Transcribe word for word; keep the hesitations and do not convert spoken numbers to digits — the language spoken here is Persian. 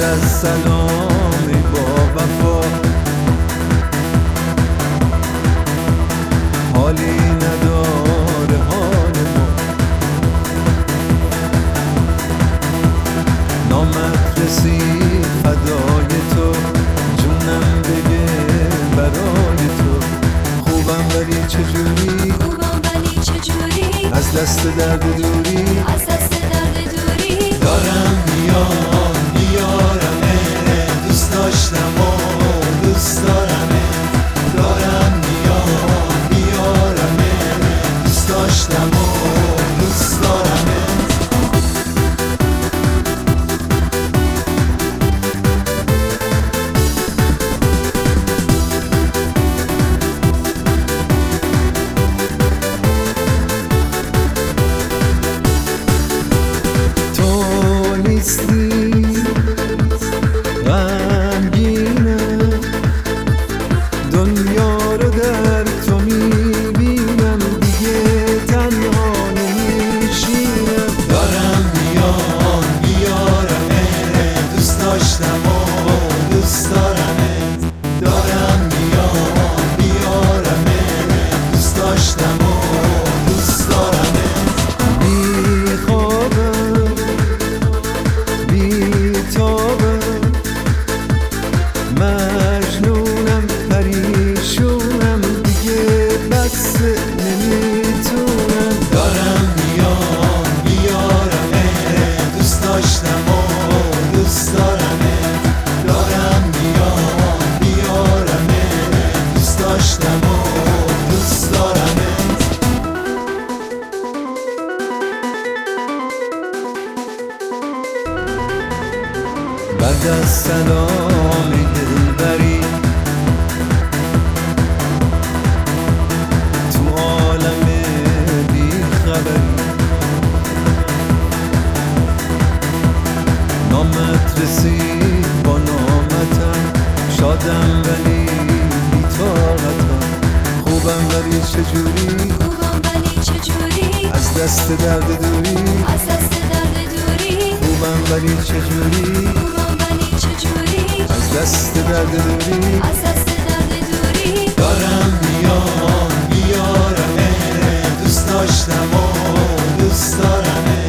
از سلامی با وفا حالی نداره حال ما، نامت رسید فدای تو، جونم بگه برای تو. خوبم ولی چجوری، خوبم ولی چجوری، از دست درد دوری، از دست درد دوری. دارم میام میارم دوست داشتم و دوست دارم، دارم میام میارم دوست داشتم و دوست دارم. غمگینم دنیا رو در تو میبینم، دیگه تنها نمیشینم. دارم میام بیارم دوست داشتم و دوست دارم، دارم میام بیارم دوست داشتم و دوست دارم. بیخوابم بیتابم مجنونم پریشونم، دیگه بس نمیتونم. دارم میام بیارم دوست داشتم و دوست دارم، دارم میام بیارم دوست داشتم و دوست دارم. بعد از سلامی دلبری تو عالم بی خبری، نامت رسید با نامتم، شادم ولی بی طاقتم. خوبم ولی چجوری، خوبم ولی چجوری، از دست درد دوری، از دست درد دوری. خوبم ولی چجوری، خوبم ولی چجوری، از دست درد دوری، از دست درد دوری. دارم میام بیارم دوست داشتم و دوست دارم.